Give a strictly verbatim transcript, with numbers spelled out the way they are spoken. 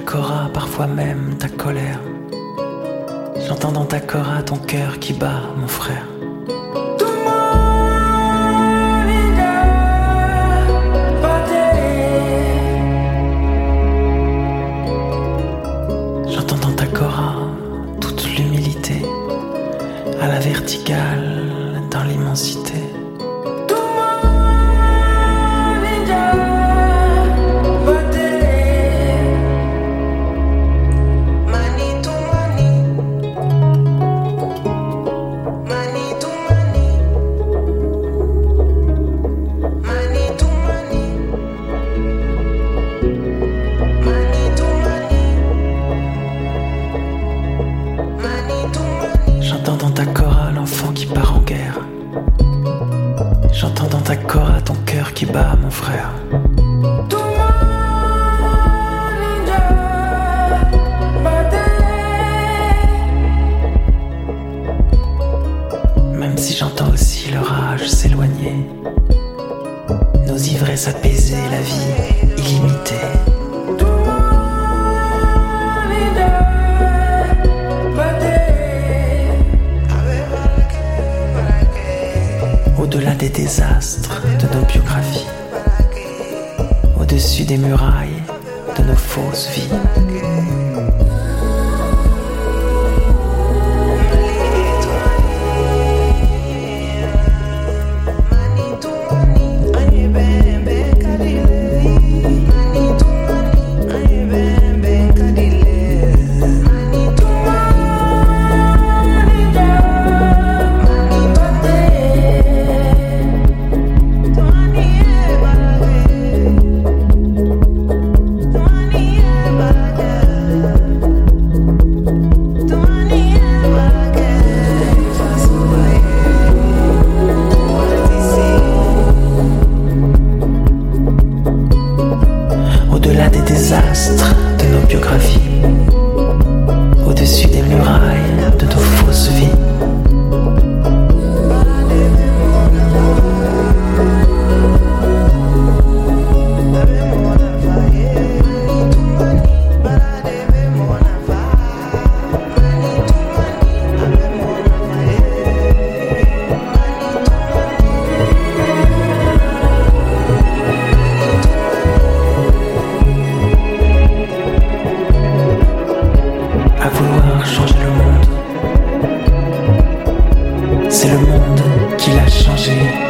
cora, parfois même ta colère. J'entends dans ta cora ton cœur qui bat, mon frère. J'entends dans ta cora toute l'humilité, à la verticale, dans l'immensité. J'entends dans ta cora l'enfant qui part en guerre. J'entends dans ta cora ton cœur qui bat, mon frère. Même si j'entends aussi le rage s'éloigner, nos ivresses apaisées, la vie illimitée. Au-delà des désastres de nos biographies, au-dessus des murailles de nos fausses vies. Au-delà des désastres de nos biographies, au-dessus des murailles de nos fausses vies. À vouloir changer le monde, c'est le monde qui l'a changé.